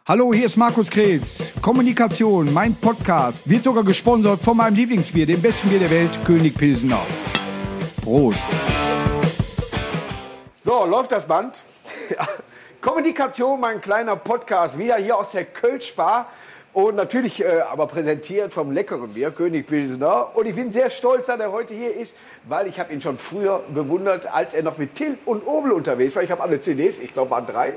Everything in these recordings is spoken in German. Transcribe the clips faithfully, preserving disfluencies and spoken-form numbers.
Hallo, hier ist Markus Kretz. Kommunikation, mein Podcast, wird sogar gesponsert von meinem Lieblingsbier, dem besten Bier der Welt, König Pilsener. Prost. So, läuft das Band? Ja. Kommunikation, mein kleiner Podcast, wieder hier aus der Kölsch-Bar. Und natürlich äh, aber präsentiert vom leckeren Bier, König Pilsener. Und ich bin sehr stolz, dass er heute hier ist, weil ich habe ihn schon früher bewundert, als er noch mit Till und Obel unterwegs war. Ich habe alle C Ds, ich glaube, waren drei.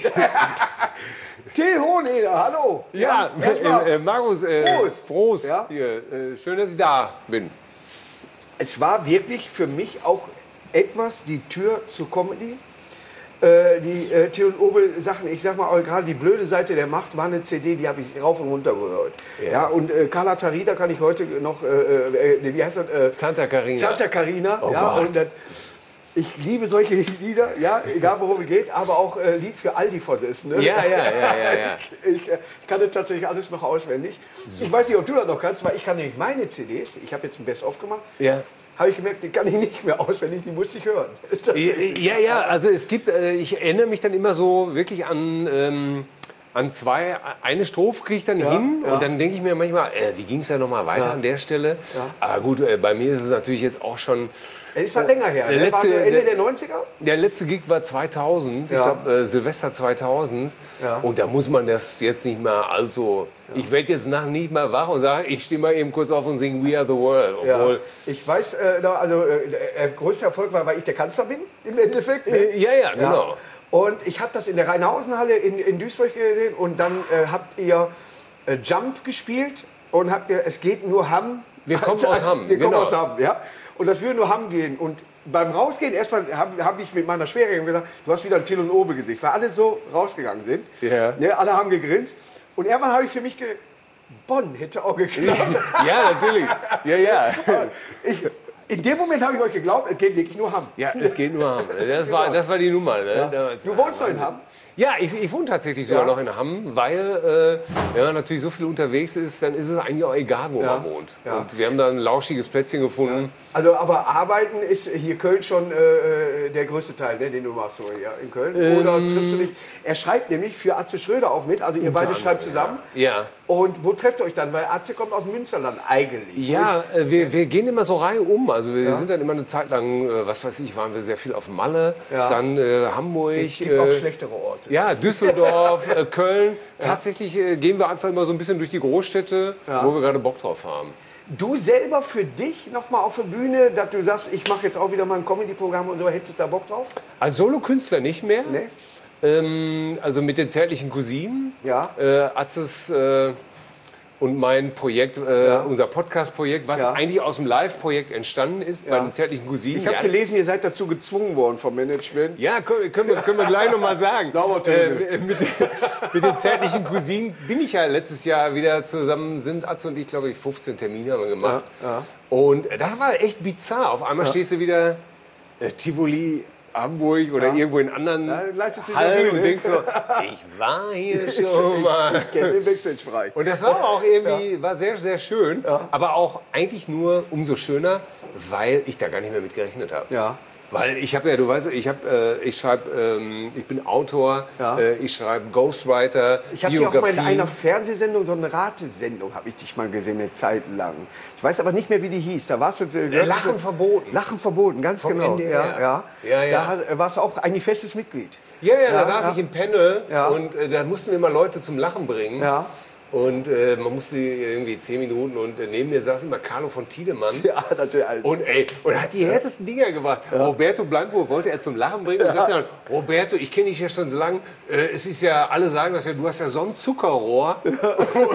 Till Hoheneder, hallo. Ja, ja äh, äh, Markus, äh, Prost. Prost. Ja? Hier, äh, schön, dass ich da bin. Es war wirklich für mich auch etwas die Tür zur Comedy. Äh, die äh, Till und Obel Sachen, ich sag mal, auch gerade die blöde Seite der Macht war eine C D, die habe ich rauf und runter gehört. Ja. Ja, und äh, Carla Tarida kann ich heute noch, äh, äh, wie heißt das? Äh, Santa Carina. Santa Carina, oh ja. Gott. Und das, ich liebe solche Lieder, ja, egal worum es geht, aber auch äh, Lied für Aldi-Versessene. Ja, ja, ja, ja, ja. Ich, ich, ich kann das tatsächlich alles noch auswendig. So. Ich weiß nicht, ob du das noch kannst, weil ich kann nämlich meine C Ds, ich habe jetzt ein Best-of gemacht, ja. habe ich gemerkt, die kann ich nicht mehr auswendig, die muss ich hören. Ja, ja, also es gibt, äh, ich erinnere mich dann immer so wirklich an... Ähm, An zwei, eine Strophe kriege ich dann ja, hin ja. Und dann denke ich mir manchmal, äh, wie ging es da nochmal weiter ja. an der Stelle? Ja. Aber gut, äh, bei mir ist es natürlich jetzt auch schon... Es ist halt länger her, der ne? letzte, war so Ende der, der neunziger? Der letzte Gig war zweitausend, ja. Ich glaube äh, Silvester zweitausend. Ja. Und da muss man das jetzt nicht mehr, also... Ja. Ich werde jetzt nach nicht mehr wach und sage, ich stehe mal eben kurz auf und singe We Are The World. Obwohl ja. Ich weiß, äh, also äh, der größte Erfolg war, weil ich der Kanzler bin, im Endeffekt. Äh, ja, ja, genau. Ja. Und ich habe das in der Rheinhausenhalle in, in Duisburg gesehen und dann äh, habt ihr äh, Jump gespielt und habt ihr, es geht nur Hamm. Wir kommen also, aus Hamm, Wir genau. kommen aus Hamm, ja. Und das würde nur Hamm gehen. Und beim Rausgehen, erstmal habe hab ich mit meiner Schwägerin gesagt, du hast wieder ein Till und Obel Gesicht, weil alle so rausgegangen sind. Ja. Ne, alle haben gegrinst. Und irgendwann habe ich für mich ge Bonn hätte auch geklappt. Ja, natürlich. Ja, ja. Ich, In dem Moment habe ich euch geglaubt, es geht wirklich nur Hamm. Ja, es geht nur Hamm. Das, war, das war die Nummer. Ne? Ja. Damals, du wohnst doch in Hamm? Ja, ich, ich wohne tatsächlich sogar ja. noch in Hamm, weil äh, wenn man natürlich so viel unterwegs ist, dann ist es eigentlich auch egal, wo ja. man wohnt. Ja. Und wir haben da ein lauschiges Plätzchen gefunden. Ja. Also, aber arbeiten ist hier Köln schon äh, der größte Teil, ne, den du machst so hier in Köln. Ähm, Oder triffst du dich? Er schreibt nämlich für Atze Schröder auch mit, also ihr beide schreibt zusammen. Ja. ja. Und wo trefft ihr euch dann? Weil Atze kommt aus Münsterland eigentlich. Ja, äh, wir, wir gehen immer so reihum. Also wir ja. sind dann immer eine Zeit lang, äh, was weiß ich, waren wir sehr viel auf Malle, ja. dann äh, Hamburg. Es gibt äh, auch schlechtere Orte. Ja, Düsseldorf, äh, Köln. Ja. Tatsächlich äh, gehen wir einfach immer so ein bisschen durch die Großstädte, ja. wo wir gerade Bock drauf haben. Du selber für dich nochmal auf der Bühne, dass du sagst, ich mache jetzt auch wieder mal ein Comedy-Programm und so, hättest du da Bock drauf? Als Solokünstler nicht mehr. Nee. Ähm, also mit den zärtlichen Cousinen. Ja. Äh, Atzes äh, und mein Projekt, äh, ja. unser Podcast-Projekt, was ja. eigentlich aus dem Live-Projekt entstanden ist, ja. bei den zärtlichen Cousinen. Ich habe ja. gelesen, ihr seid dazu gezwungen worden vom Management. Ja, können, können, wir, können wir gleich nochmal sagen. äh, mit, mit den zärtlichen Cousinen bin ich ja letztes Jahr wieder zusammen, sind Atze und ich, glaube ich, fünfzehn Termine haben wir gemacht. Ja. Ja. Und das war echt bizarr. Auf einmal ja. stehst du wieder äh, Tivoli, Hamburg oder ja. irgendwo in anderen ja, Hallen und denkst so, ich war hier schon mal. Ich kenne den Backstage-Bereich. Und das war auch irgendwie, ja. war sehr, sehr schön, ja. aber auch eigentlich nur umso schöner, weil ich da gar nicht mehr mit gerechnet habe. Ja. Weil ich habe ja, du weißt, ich habe, äh, ich schreibe, ähm, ich bin Autor, ja. äh, ich schreibe Ghostwriter, ich habe dich auch mal in einer Fernsehsendung, so eine Ratesendung, habe ich dich mal gesehen, eine Zeit lang. Ich weiß aber nicht mehr, wie die hieß. Da warst du äh, Lachen verboten. Lachen verboten, ganz Vom genau. N D R. Ja, ja. Ja, ja. Da warst du auch eigentlich festes Mitglied. Ja, ja, da ja, saß ja. ich im Panel ja. und äh, da mussten wir immer Leute zum Lachen bringen. Ja. Und äh, man musste irgendwie zehn Minuten und äh, neben mir saß immer Carlo von Tiedemann. Ja, natürlich. Und ey, und er hat die härtesten Dinger gemacht. Ja. Roberto Blanco wollte er zum Lachen bringen und ja. sagte dann, Roberto, ich kenne dich ja schon so lange. Äh, es ist ja, alle sagen das ja, du hast ja so ein Zuckerrohr. Ja.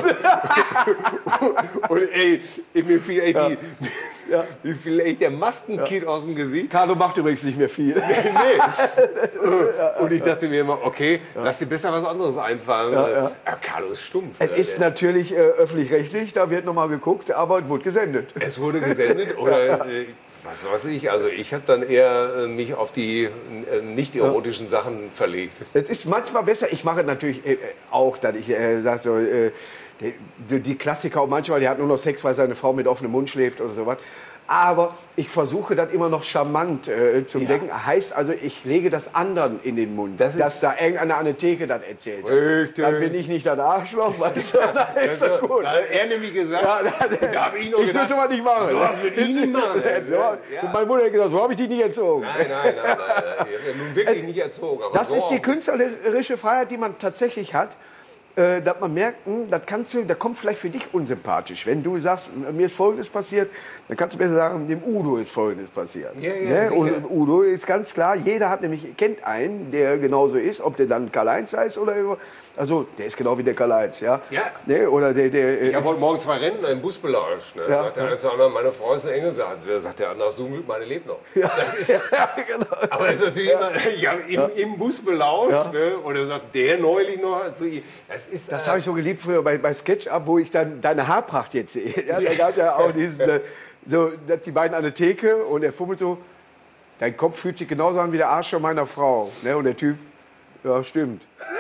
und, und ey, mir fiel ey, ja. die, ja. wie viel echt der Maskenkid ja. aus dem Gesicht. Carlo macht übrigens nicht mehr viel. nee. Und ich dachte mir immer, okay, ja. lass dir besser was anderes einfallen. Ja, ja. Ja, Carlo ist stumpf. Es ist natürlich äh, öffentlich-rechtlich, da wird nochmal geguckt, aber es wurde gesendet. Es wurde gesendet oder ja. äh, was weiß ich. Also ich habe dann eher äh, mich auf die äh, nicht erotischen ja. Sachen verlegt. Es ist manchmal besser. Ich mache natürlich äh, auch, dass ich äh, sage so, äh, die, die Klassiker, und manchmal, der hat nur noch Sex, weil seine Frau mit offenem Mund schläft oder sowas. Aber ich versuche das immer noch charmant äh, zu Ja. denken. Heißt also, ich lege das anderen in den Mund. Das ist- dass da irgendeine Apotheke das erzählt. Richtig. Dann bin ich nicht das Arschloch, weißt du? Dann ist das gut. Da hat er nämlich gesagt, Ja, da, da habe ich noch ich gedacht, würde sowas nicht machen. so was würde ich nicht machen. So, Ja. Und meine Mutter hat gesagt, so habe ich dich nicht erzogen. Nein, nein, nein, nein, nein. Ich habe ja nun wirklich nicht erzogen. Aber Das so ist die auch. künstlerische Freiheit, die man tatsächlich hat, äh, dass man merkt, hm, das kannst du, das kommt vielleicht für dich unsympathisch. Wenn du sagst, mir ist Folgendes passiert, dann kannst du besser sagen, dem Udo ist Folgendes passiert. Ja, ja, Ne? sicher. Und Udo ist ganz klar, jeder hat nämlich, kennt einen, der genauso ist, ob der dann Karl-Heinz heißt oder, also der ist genau wie der Karl-Heinz, ja. Ja. Ne? Oder der, der, Ich habe heute Morgen zwei Rentner im Bus belauscht. Ne? Ja. Sagt der eine zu anderen, meine Frau ist ein Engel. Sagt, sagt der andere, hast du ein Glück, meine lebt noch. Das ist, ja, genau. aber das ist natürlich immer, ja, im, im Bus belauscht. Ja. Ne? Oder sagt der neulich noch zu ihm. Das ist, Das äh, habe ich so geliebt früher bei, bei SketchUp, wo ich dann deine Haarpracht jetzt sehe. Ja, da gab es ja auch diesen, äh, so, dass die beiden an der Theke und er fummelt so, dein Kopf fühlt sich genauso an wie der Arsch von meiner Frau. Ne? Und der Typ, ja, stimmt.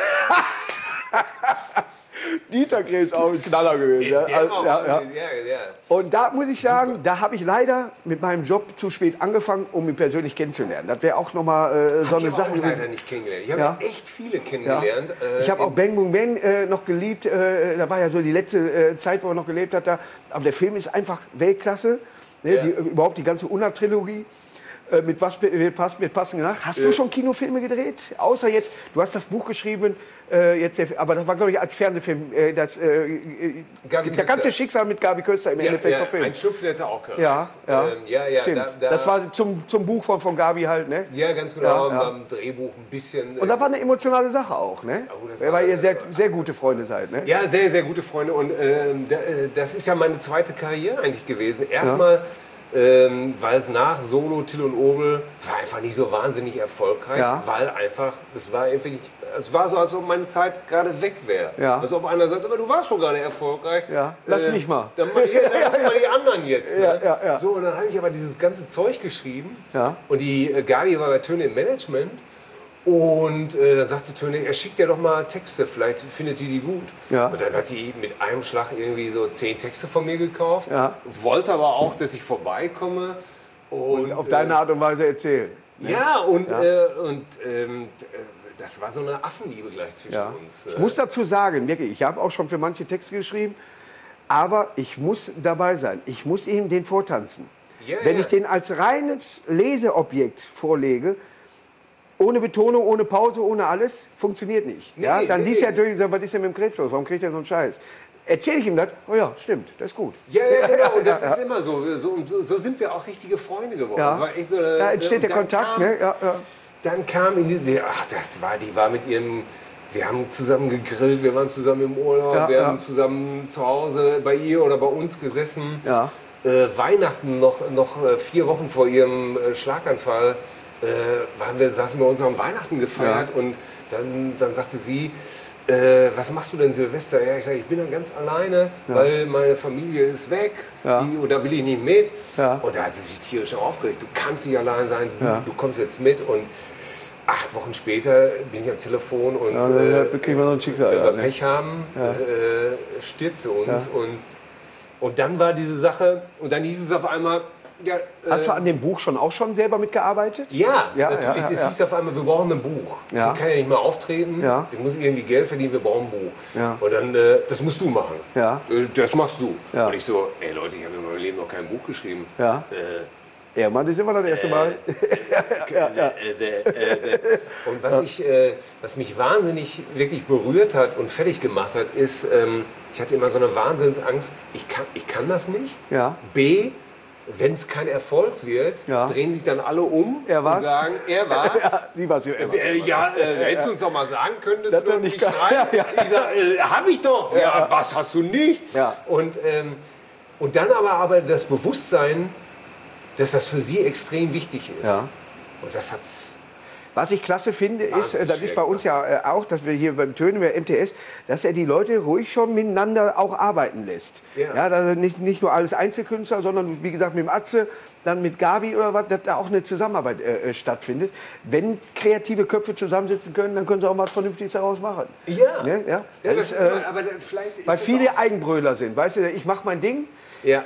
Dieter Krebs auch ein Knaller gewesen. Ja, der also, auch, ja, ja. ja, ja. Und da muss ich sagen, da habe ich leider mit meinem Job zu spät angefangen, um ihn persönlich kennenzulernen. Das wäre auch nochmal äh, so eine Ich habe Sache auch gewesen. leider nicht kennengelernt. Ich habe Ja. echt viele Ja. kennengelernt. äh, Ich habe auch in- Bang Boom Bang äh, noch geliebt. Äh, da war ja so die letzte äh, Zeit, wo er noch gelebt hat. Da. Aber der Film ist einfach Weltklasse. Ne? Ja. Die, überhaupt die ganze Unna-Trilogie. Äh, mit was wird passen, mit passend nach. Hast du schon Kinofilme gedreht? Außer jetzt, du hast das Buch geschrieben, äh, jetzt, der- aber das war, glaube ich, als Fernsehfilm. Äh, das, äh, äh, Gabi der ganze Köster. Schicksal mit Gabi Köster im ja, Endeffekt ja, verfilmt. ein Schnupfen hätte auch gereicht. Ja, ja, ähm, ja, ja stimmt. da, da, das war zum, zum Buch von, von Gabi halt, ne? ja, ganz genau. Ja, ja. Beim Drehbuch ein bisschen. Und das war eine emotionale Sache auch, ne? Oh, das Weil war- ihr sehr, sehr gute Freunde seid, ne? Ja, sehr, sehr gute Freunde. Und ähm, da, äh, das ist ja meine zweite Karriere eigentlich gewesen. Erstmal, ähm, weil es nach Solo, Till und Obel war einfach nicht so wahnsinnig erfolgreich, Ja. weil einfach, es war irgendwie nicht, es war so, als ob meine Zeit gerade weg wäre. Ja. Als ob einer sagt, aber du warst schon gerade erfolgreich. Ja, lass mich mal. Dann, mach ich- dann lass mal die anderen jetzt. Ne? Ja, ja, ja. So, und dann hatte ich aber dieses ganze Zeug geschrieben. Ja. Und die äh, Gabi war bei Töne im Management. Und äh, dann sagte Töne, er schickt ja doch mal Texte, vielleicht findet die die gut. Ja. Und dann hat die mit einem Schlag irgendwie so zehn Texte von mir gekauft. Ja. Wollte aber auch, dass ich vorbeikomme. Und, Auf deine Art und Weise erzählen. äh, ja, und, Äh, und ähm, d- äh, das war so eine Affenliebe gleich zwischen Ja. uns. Ich muss dazu sagen, wirklich, ich habe auch schon für manche Texte geschrieben, aber ich muss dabei sein. Ich muss ihm den vortanzen. Ja, Wenn ja. ich den als reines Leseobjekt vorlege, ohne Betonung, ohne Pause, ohne alles, funktioniert nicht. Nee, ja, dann nee, liest er nee. natürlich, was ist denn mit dem Krebs los? Warum kriegt er so einen Scheiß? Erzähle ich ihm das? Oh ja, stimmt, das ist gut. Ja, ja, genau. Und das Ja, ist immer so. So, und so. So sind wir auch richtige Freunde geworden. Ja. Das war echt so eine, Da entsteht und der dann Kontakt. Kam, Ne? Ja, ja. Dann kam in diese, ach, das war, die war mit ihrem, wir haben zusammen gegrillt, wir waren zusammen im Urlaub, Ja, wir ja. haben zusammen zu Hause bei ihr oder bei uns gesessen. Ja. Äh, Weihnachten, noch, noch äh, vier Wochen vor ihrem äh, Schlaganfall, äh, waren wir, saßen wir uns am Weihnachten gefeiert und dann, dann sagte sie, äh, was machst du denn Silvester? Ja, ich sage, ich bin dann ganz alleine, weil meine Familie ist weg, Ja. die, und da will ich nicht mit. Ja. Und da hat sie sich tierisch aufgeregt, du kannst nicht allein sein, du, Ja. du kommst jetzt mit. Und acht Wochen später bin ich am Telefon und Ja, dann äh, kriegen wir noch ein Schicksal. wenn Ja, wir ne? Pech haben, äh, stirbt sie uns. Und, und dann war diese Sache, und dann hieß es auf einmal, ja, äh, Hast du an dem Buch schon auch schon selber mitgearbeitet? ja, Ja, natürlich. ja, ja, es ja. hieß auf einmal, wir brauchen ein Buch. Ja. Sie kann ja nicht mal auftreten, Ja. sie muss irgendwie Geld verdienen, wir brauchen ein Buch. Ja. Und dann, äh, das musst du machen. Ja. Äh, Das machst du. Ja. Und ich so, ey Leute, ich habe in meinem Leben noch kein Buch geschrieben. Ja. Äh, Ja, Mann, das ist immer das erste Mal. Und was, ich, äh, was mich wahnsinnig wirklich berührt hat und fertig gemacht hat, ist, ähm, ich hatte immer so eine Wahnsinnsangst, ich kann, ich kann das nicht. Ja. B, wenn es kein Erfolg wird, Ja. drehen sich dann alle um Er war's? und sagen, er war's. Ja, die war's. Er war's. Äh, ja, äh, hättest du uns doch mal sagen können, dass Das du er doch nicht nicht kann. schreibst. Ja, ja. Ich sag, äh, hab ich doch. Ja, was hast du nicht? Ja. Und, ähm, und dann aber, aber das Bewusstsein, dass das für sie extrem wichtig ist. Ja. Und das hat's. Was ich klasse finde, ist, Wahnsinnig äh, das ist schwer bei uns ja äh, auch, dass wir hier beim Tönen, bei M T S, dass er die Leute ruhig schon miteinander auch arbeiten lässt. Ja. Ja, dass er nicht, nicht nur alles Einzelkünstler, sondern wie gesagt mit dem Atze, dann mit Gabi oder was, dass da auch eine Zusammenarbeit äh, stattfindet. Wenn kreative Köpfe zusammensitzen können, dann können sie auch mal was Vernünftiges daraus machen. Ja. Ne? Ja? Ja, Das das ist, ist äh, immer, aber da- vielleicht ist weil es viele auch, Eigenbröler sind. Weißt du, ich mache mein Ding ja.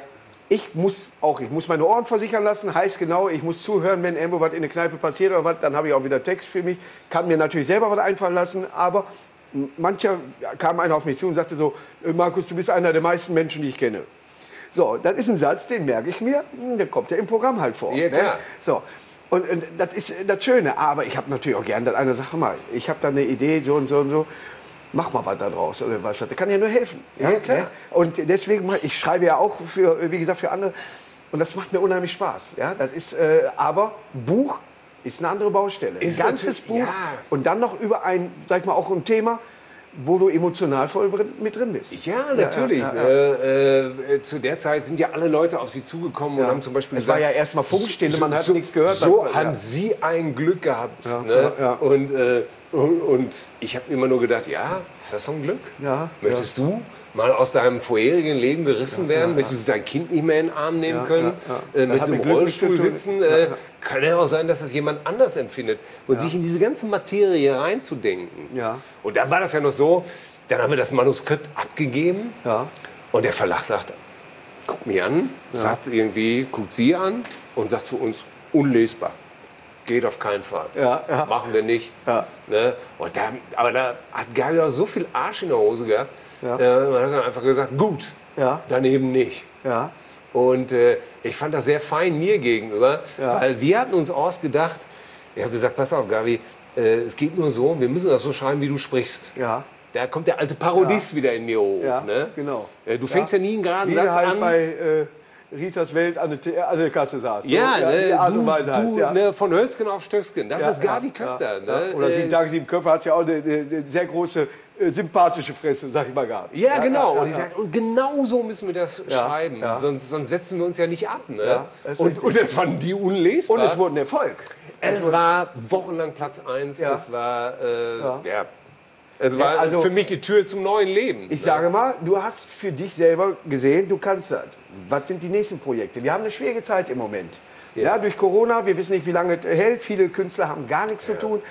ich muss auch, ich muss meine Ohren versichern lassen, heißt genau, ich muss zuhören, wenn irgendwo was in der Kneipe passiert oder was, dann habe ich auch wieder Text für mich, kann mir natürlich selber was einfallen lassen, aber mancher kam einer auf mich zu und sagte so, Markus, du bist einer der meisten Menschen, die ich kenne. So, das ist ein Satz, den merke ich mir, der kommt ja im Programm halt vor. Ja, klar. Ne? So. Und, und das ist das Schöne, aber ich habe natürlich auch gern, dass einer sagt, mal, ich habe da eine Idee, so und so und so, mach mal was da draus oder was, das kann ja nur helfen. Ja, ja klar. Ne? Und deswegen, ich schreibe ja auch für, wie gesagt, für andere und das macht mir unheimlich Spaß. Ja, das ist, äh, aber Buch ist eine andere Baustelle. Ist ein ganzes Buch ja. und dann noch über ein, sag ich mal, auch ein Thema, wo du emotional voll mit drin bist. Ja, natürlich. Ja, ja, ja. Äh, äh, zu der Zeit sind ja alle Leute auf sie zugekommen ja. und haben zum Beispiel es gesagt... Es war ja erstmal Funkstille, man hat so, nichts gehört. So dann, haben ja. sie ein Glück gehabt. Ja, ne? ja, ja. Und, äh, und, und ich habe immer nur gedacht, ja, ist das so ein Glück? Ja, Möchtest ja. du mal aus deinem vorherigen Leben gerissen ja, werden? ja, Möchtest du dein Kind nicht mehr in den Arm nehmen ja, können? Ja, ja. Äh, möchtest du im Rollstuhl sitzen? Ja, ja. Äh, kann ja auch sein, dass das jemand anders empfindet. Und ja. sich in diese ganze Materie reinzudenken. Ja. Und dann war das ja noch so, dann haben wir das Manuskript abgegeben ja. und der Verlag sagt, guck mich an, ja. sagt irgendwie, guckt sie an und sagt zu uns, unlesbar. Geht auf keinen Fall. Ja, ja. Machen wir nicht. Ja. Ne? Und da, aber da hat Gabi auch so viel Arsch in der Hose gehabt. Ja. Äh, man hat dann einfach gesagt, gut, ja. daneben nicht. Ja. Und äh, ich fand das sehr fein mir gegenüber, ja. weil wir hatten uns ausgedacht, ich habe gesagt, pass auf Gabi, äh, es geht nur so, wir müssen das so schreiben, wie du sprichst. Ja. Da kommt der alte Parodist ja. wieder in mir hoch. Ja, ne? genau. Du fängst ja, ja nie einen geraden wie Satz halt an. bei äh, Ritas Welt an der, an der Kasse saß. Ja, so. ne, ja du, halt, du ja. ne, von Hölzgen auf Stöcksken. Das ja, ist Gabi ja, Köster. Ja, ne? ja. Oder sieben Tage, sieben Köpfe hat ja auch eine, eine, eine sehr große, äh, sympathische Fresse, sag ich mal gar nicht. Ja, ja genau. Ja, und, ich sag, und genau so müssen wir das schreiben. Ja. Sonst, sonst setzen wir uns ja nicht ab. Ne? Ja, und, und das fanden die unlesbar. Und es wurde ein Erfolg. Es, es war wochenlang Platz eins. Ja. Es war, äh, ja. ja. Es war ja, also, für mich die Tür zum neuen Leben. Ich ne? sage mal, du hast für dich selber gesehen, du kannst das. Was sind die nächsten Projekte? Wir haben eine schwierige Zeit im Moment. Ja. Ja, durch Corona, wir wissen nicht, wie lange es hält. Viele Künstler haben gar nichts ja. zu tun.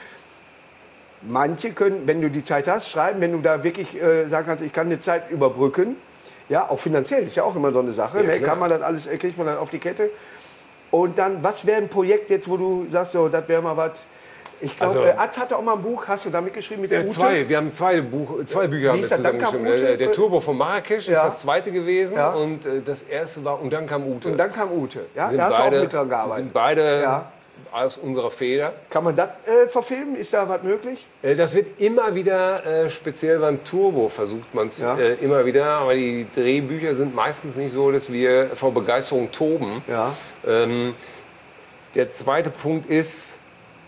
Manche können, wenn du die Zeit hast, schreiben, wenn du da wirklich äh, sagen kannst, ich kann eine Zeit überbrücken. Ja, auch finanziell ist ja auch immer so eine Sache. Ja, ne? Kann man das alles, kriegt man dann auf die Kette. Und dann, was wäre ein Projekt jetzt, wo du sagst, so, das wäre mal was. Ich glaube, also, Atz hatte auch mal ein Buch, hast du da mitgeschrieben mit der äh, Ute? Zwei, wir haben zwei, Buch, zwei Bücher haben wir zusammengeschrieben. Der, der Turbo von Marrakesch ja. ist das zweite gewesen ja. und äh, das erste war Und dann kam Ute. Und dann kam Ute, ja, sind da hast beide, du auch mit dran gearbeitet. Sind beide ja. aus unserer Feder. Kann man das äh, verfilmen? Ist da was möglich? Äh, das wird immer wieder, äh, speziell beim Turbo versucht man es ja. äh, immer wieder, aber die Drehbücher sind meistens nicht so, dass wir vor Begeisterung toben. Ja. Ähm, der zweite Punkt ist,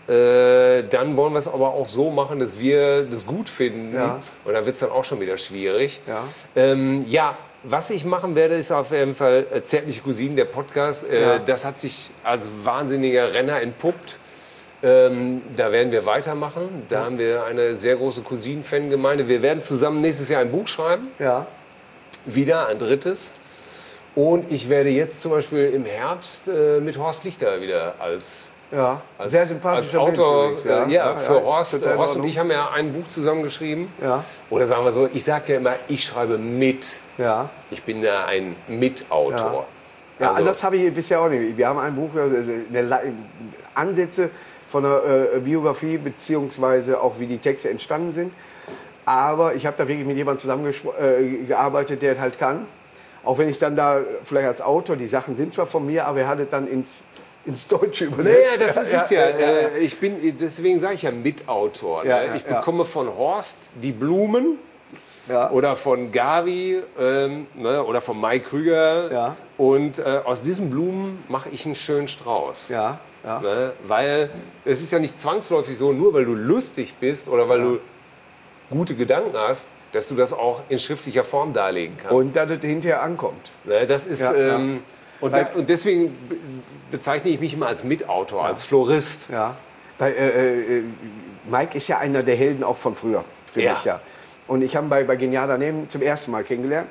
Äh, dann wollen wir es aber auch so machen, dass wir das gut finden. Ja. Und da wird es dann auch schon wieder schwierig. Ja. Ähm, ja, was ich machen werde, ist auf jeden Fall äh, Zärtliche Cousinen, der Podcast. Äh, ja. Das hat sich als wahnsinniger Renner entpuppt. Ähm, da werden wir weitermachen. Da ja. haben wir eine sehr große Cousinen-Fangemeinde. Wir werden zusammen nächstes Jahr ein Buch schreiben. Ja. Wieder ein drittes. Und ich werde jetzt zum Beispiel im Herbst äh, mit Horst Lichter wieder als Ja, als, sehr sympathischer als Autor, Mensch, ja, ja, ja, für ja, Horst. total Horst und ich haben ja ein Buch zusammengeschrieben. Ja. Oder sagen wir so, ich sage ja immer, ich schreibe mit. Ja. Ich bin ja ein Mitautor. Ja, also, anders habe ich bisher auch nicht. Wir haben ein Buch, eine Ansätze von einer äh, Biografie, beziehungsweise auch wie die Texte entstanden sind. Aber ich habe da wirklich mit jemandem zusammengearbeitet, der es halt kann. Auch wenn ich dann da vielleicht als Autor, die Sachen sind zwar von mir, aber er hat es dann ins ins Deutsche übersetzt. Naja, das ist es ja. ja. ja. Ich bin, deswegen sage ich ja Mitautor. Ja, ne? ja, ich bekomme ja. von Horst die Blumen ja. oder von Gavi ähm, ne? oder von Mai Krüger. Ja. Und äh, aus diesen Blumen mache ich einen schönen Strauß. Ja. Ja. Ne? Weil es ist ja nicht zwangsläufig so, nur weil du lustig bist oder weil ja. du gute Gedanken hast, dass du das auch in schriftlicher Form darlegen kannst. Und dass es hinterher ankommt. Ne? Das ist... Ja, ähm, ja. Und, da, und deswegen bezeichne ich mich immer als Mitautor, ja. als Florist. Ja. Bei, äh, äh, Mike ist ja einer der Helden auch von früher, für ja. mich ja. Und ich habe bei, bei Genial daneben zum ersten Mal kennengelernt.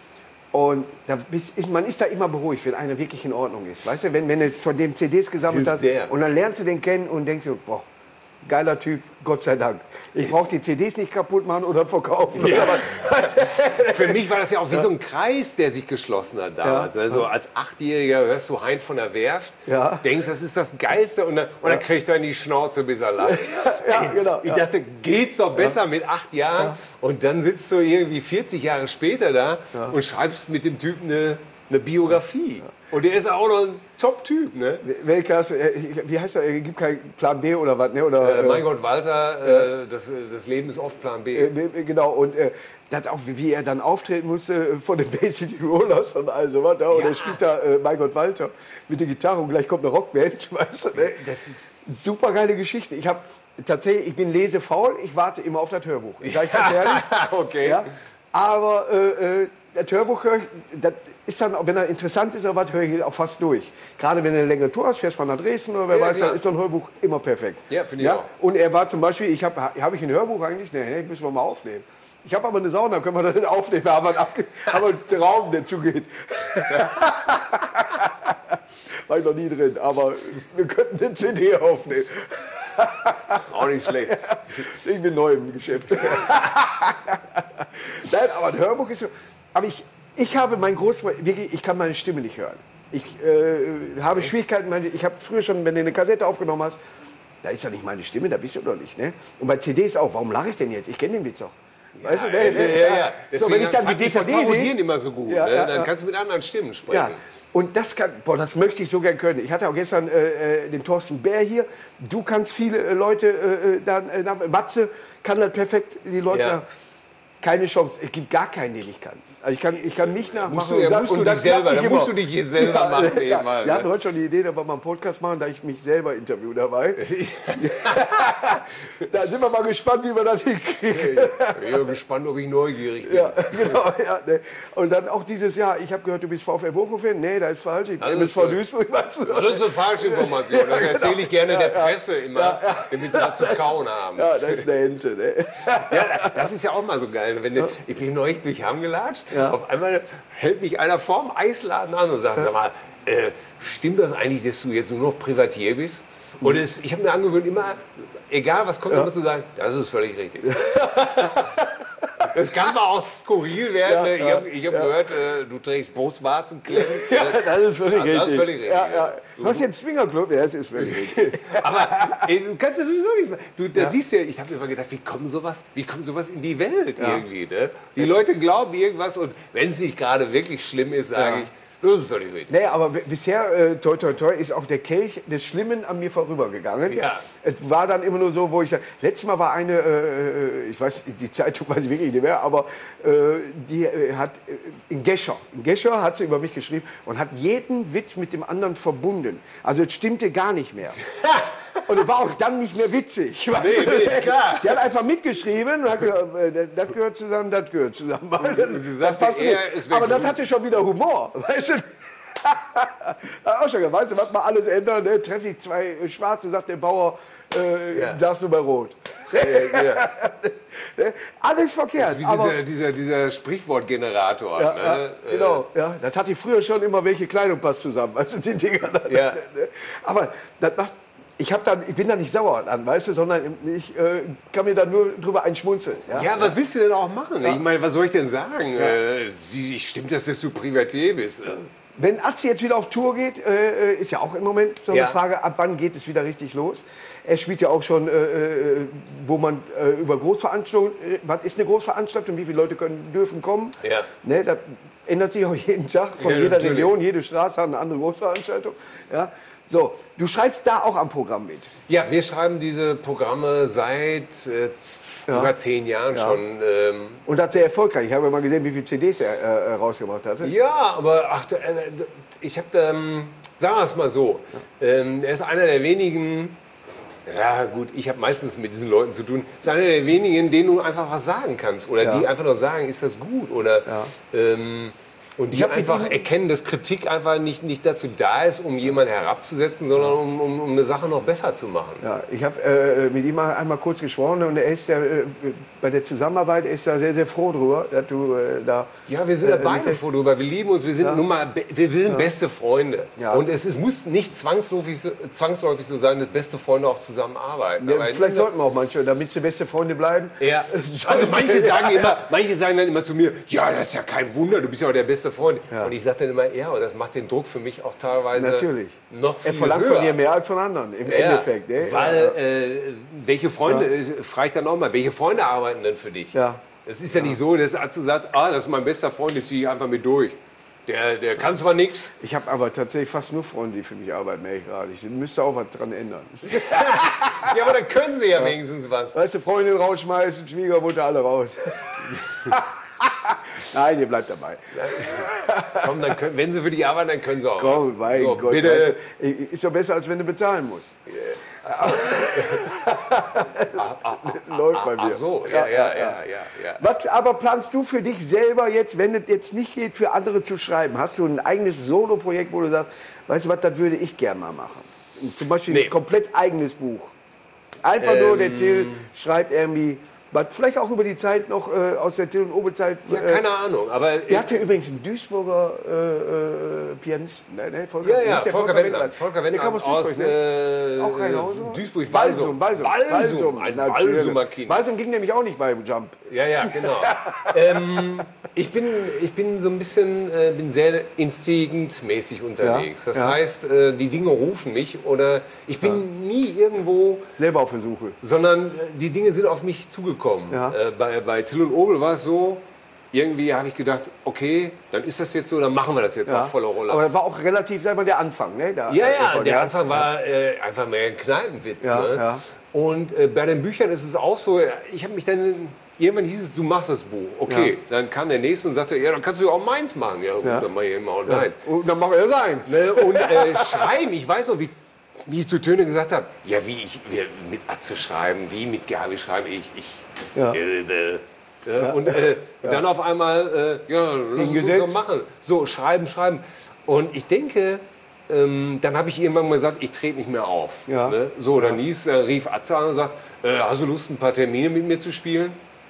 Und da ist, man ist da immer beruhigt, wenn einer wirklich in Ordnung ist. Weißt du, wenn, wenn du von dem C Ds gesammelt hast sehr. und dann lernst du den kennen und denkst du, boah, geiler Typ, Gott sei Dank. Ich brauche die C Ds nicht kaputt machen oder verkaufen. Ja. Für mich war das ja auch wie ja. so ein Kreis, der sich geschlossen hat damals. Ja. Also als Achtjähriger hörst du Hein von der Werft, ja. denkst, das ist das Geilste und dann, und dann kriegt er in die Schnauze, bis er lacht. Ja, genau, ich dachte, geht's doch besser ja. mit acht Jahren? Ja. Und dann sitzt du irgendwie vierzig Jahre später da ja. und schreibst mit dem Typen eine, eine Biografie. Ja. Und der ist auch noch ein Top-Typ, ne? Weltklasse, wie heißt er? Gibt keinen Plan B oder was, ne? Oder, äh, mein Gott, Walter, äh, das, das Leben ist oft Plan B. Äh, genau, und äh, das auch, wie er dann auftreten musste von den Bay City Rollers und all sowas. Ja. Und ja. er spielt da, äh, mein Gott, Walter, mit der Gitarre und gleich kommt eine Rockband, weißt du, ne? Das ist super geile Geschichte. Ich habe tatsächlich, ich bin lesefaul, ich warte immer auf das Hörbuch. Ich sage, ja, okay. Ja, aber äh, das Hörbuch höre ich, das ist dann, wenn er interessant ist oder was, höre ich auch fast durch. Gerade wenn du eine längere Tour hast, fährst mal nach Dresden oder wer ja, weiß, ja. dann ist so ein Hörbuch immer perfekt. Ja, finde ich ja? auch. Und er war zum Beispiel, ich habe hab ich ein Hörbuch eigentlich? Nee, müssen wir mal aufnehmen. Ich habe aber eine Sauna, können wir das nicht aufnehmen, aber einen Raum, der zugeht. War ich noch nie drin, aber wir könnten eine C D aufnehmen. Auch nicht schlecht. Ich bin neu im Geschäft. Nein, aber ein Hörbuch ist so. Aber ich, ich habe mein großes, wirklich, ich kann meine Stimme nicht hören. Ich äh, habe Schwierigkeiten, meine, ich habe früher schon, wenn du eine Kassette aufgenommen hast, da ist ja nicht meine Stimme, da bist du doch nicht. Ne? Und bei C Ds auch, warum lache ich denn jetzt? Ich kenne den Witz doch. Ja, weißt du, ne, ne, ja, ja, ja. So, wenn ich dann die D V D sehe, immer so gut, ja, ne? Dann ja, kannst du mit anderen Stimmen sprechen. Ja. Und das kann, boah, das möchte ich so gern können. Ich hatte auch gestern äh, den Thorsten Bär hier. Du kannst viele äh, Leute, äh, dann, äh, Matze kann das perfekt, die Leute, ja. keine Chance. Es gibt gar keinen, den ich kann. Also ich kann, ich kann mich nachmachen. Musst du, ja, musst und das, du dich selber, dann musst du dich hier selber ja, machen. Ja, mal, wir hatten heute schon die Idee, dass wir mal einen Podcast machen, da ich mich selber interview dabei. Da sind wir mal gespannt, wie wir das hinkriegen. Ich bin gespannt, ob ich neugierig bin. Ja, genau, ja, ne. Und dann auch dieses Jahr, ich habe gehört, du bist VfL Bochum-Fan. Nee, das ist falsch. Ich bin V Duisburg. Das ist eine falsche Information. Das erzähle ich gerne ja, der Presse immer, ja, ja. damit sie was zu kauen haben. Ja, das ist eine Ente. Ne? Ja, das ist ja auch mal so geil. Wenn du, ich bin neulich durch Hamm gelatscht. Ja. Auf einmal hält mich einer vorm Eisladen an und sagt, sag mal, äh, stimmt das eigentlich, dass du jetzt nur noch Privatier bist? Und es, ich habe mir angewöhnt, immer, egal was kommt, ja. immer zu sagen, das ist völlig richtig. Das kann mal auch skurril werden. Ja, ich habe hab ja. gehört, äh, du trägst Brustwarzenklemmen. Ja, das ist völlig ja, richtig. Das ist völlig richtig. Ja, ja. Du hast jetzt einen Swingerclub, ja, das ist völlig richtig. Aber ey, du kannst ja sowieso nichts machen. Du, da ja. siehst ja, ich habe mir immer gedacht, wie kommt sowas, wie kommt sowas in die Welt ja. irgendwie? Ne? Die Leute glauben irgendwas und wenn es nicht gerade wirklich schlimm ist, sage ja. ich, das ist völlig richtig. Nee, aber bisher, äh, toi, toi, toi, ist auch der Kelch des Schlimmen an mir vorübergegangen. Ja. Es war dann immer nur so, wo ich sage, letztes Mal war eine, äh, ich weiß, die Zeitung weiß ich wirklich nicht mehr, aber äh, die äh, hat äh, in Gescher, in Gescher hat sie über mich geschrieben und hat jeden Witz mit dem anderen verbunden. Also es stimmte gar nicht mehr. Und es war auch dann nicht mehr witzig. Nee, nee, ist klar. Die hat einfach mitgeschrieben und hat gesagt, das gehört zusammen, das gehört zusammen. Und sie sagte, das er ist aber das hatte schon wieder Humor. Weißt du? Auch schon, weißt du, was man alles ändern, ne? Treffe ich zwei Schwarze, sagt der Bauer, äh, ja. darfst du bei Rot. Ja, ja. Alles verkehrt. Das ist wie aber, dieser, dieser, dieser Sprichwortgenerator. Ja, ne? ja, genau, ja. Das hatte ich früher schon immer, welche Kleidung passt zusammen. Weißt du, die Dinger. Ja. Aber das macht, ich, hab dann, ich bin da nicht sauer an, weißt du, sondern ich äh, kann mir da nur drüber einschmunzeln. Ja, ja, was willst du denn auch machen? Ja. Ich meine, was soll ich denn sagen? Ja. Äh, sie, stimmt, dass du Privatier bist. Wenn Atze jetzt wieder auf Tour geht, äh, ist ja auch im Moment so eine ja. Frage, ab wann geht es wieder richtig los? Er spielt ja auch schon, äh, wo man äh, über Großveranstaltungen, äh, was ist eine Großveranstaltung, wie viele Leute können, dürfen kommen? Ja. Ne, das ändert sich auch jeden Tag, von ja, jeder natürlich. Region, jede Straße hat eine andere Großveranstaltung. Ja. So, du schreibst da auch am Programm mit? Ja, wir schreiben diese Programme seit äh, ja. über zehn Jahren ja. schon. Ähm Und das sehr erfolgreich. Ich habe ja mal gesehen, wie viele C Ds er äh, rausgebracht hatte. Ja, aber ach, äh, ich habe, ähm, sagen wir es mal so, ja. ähm, er ist einer der wenigen, ja gut, ich habe meistens mit diesen Leuten zu tun, ist einer der wenigen, denen du einfach was sagen kannst. Oder ja. die einfach nur sagen, ist das gut? Oder... Ja. Ähm, Und die einfach erkennen, dass Kritik einfach nicht, nicht dazu da ist, um jemanden herabzusetzen, sondern um, um, um eine Sache noch besser zu machen. Ja, ich habe äh, mit ihm einmal kurz gesprochen und er ist ja, äh, bei der Zusammenarbeit ist er sehr, sehr froh drüber, dass du äh, da... Ja, wir sind äh, beide froh drüber. Wir lieben uns, wir sind ja. nun mal, wir sind ja. beste Freunde. Ja. Und es, es muss nicht zwangsläufig so, zwangsläufig so sein, dass beste Freunde auch zusammenarbeiten. Ja, vielleicht sollten wir auch manche, damit sie beste Freunde bleiben. Ja. Also manche sagen, immer, manche sagen dann immer zu mir, ja, das ist ja kein Wunder, du bist ja auch der beste Freund. Ja. Und ich sage dann immer, ja, und das macht den Druck für mich auch teilweise Natürlich. noch viel höher. Er verlangt höher. von dir mehr als von anderen, im ja, Endeffekt. Ne? Weil, ja. äh, welche Freunde, ja. frage ich dann auch mal, welche Freunde arbeiten denn für dich? Ja. Es ist ja, ja nicht so, dass der Arzt sagt, ah, das ist mein bester Freund, den ziehe ich einfach mit durch. Der, der kann zwar nichts. Ich habe aber tatsächlich fast nur Freunde, die für mich arbeiten, merke ich gerade. Ich müsste auch was dran ändern. Ja, aber dann können sie ja, ja wenigstens was. Weißt du, Freundin rausschmeißen, Schwiegermutter, alle raus. Nein, ihr bleibt dabei. Komm, dann können, wenn sie für dich arbeiten, dann können sie auch. Komm, mein so, Gott. Bitte. Weißt du, ist doch besser, als wenn du bezahlen musst. Yeah. ah, ah, ah, Läuft bei mir. Ach so, ja, ja, ja. ja, ja. Was aber planst du für dich selber jetzt, wenn es jetzt nicht geht, für andere zu schreiben? Hast du ein eigenes Solo-Projekt, wo du sagst, weißt du was, das würde ich gerne mal machen? Zum Beispiel nee. ein komplett eigenes Buch. Einfach ähm, nur, der Till schreibt irgendwie, vielleicht auch über die Zeit noch äh, aus der Till- und Obe-Zeit. Ja, keine äh, Ahnung. Aber der hatte übrigens einen Duisburger äh, äh, Pianisten. Ne, ne, Volker, ja, ja, Volker, Volker Wendland. Volker Wendland aus ne? äh, auch Rheinhausen? Duisburg, Walsum. Walsum, Walsum. Ein Walsumer Kind. Walsum ging nämlich auch nicht bei Jump. Ja, ja, genau. ähm, ich, bin, ich bin so ein bisschen, äh, bin sehr instinktmäßig unterwegs. Ja, das ja. heißt, äh, die Dinge rufen mich oder ich bin ja. nie irgendwo... Selber auf der Suche. Sondern äh, die Dinge sind auf mich zugekommen. Ja. Äh, bei, bei Till und Obel war es so, irgendwie habe ich gedacht, okay, dann ist das jetzt so, dann machen wir das jetzt ja. auch voller Rolle. Aber das war auch relativ, sag mal, der Anfang, ne? Da, ja, ja, der Anfang war äh, einfach mehr ein Kneipenwitz. Ja, ne? ja. Und äh, bei den Büchern ist es auch so, ich habe mich dann, irgendwann hieß es, du machst das Buch. Okay, ja. Dann kam der Nächste und sagte, ja, dann kannst du ja auch meins machen. Ja gut, ja. dann mache ich immer auch deins. Ja. Und dann mache er seins. Ne? Und äh, schreiben, ich weiß noch, wie, wie ich zu Töne gesagt habe, ja, wie ich wie, mit Atze schreiben, wie mit Gabi schreiben, ich, ich, ja. äh, äh, Ja, und äh, ja. dann auf einmal, äh, ja, lass uns das so machen. So, schreiben, schreiben. Und ich denke, ähm, dann habe ich irgendwann mal gesagt, ich trete nicht mehr auf. Ja. Ne? So, dann ja. hieß, äh, rief Atze an und sagt, äh, hast du Lust, ein paar Termine mit mir zu spielen?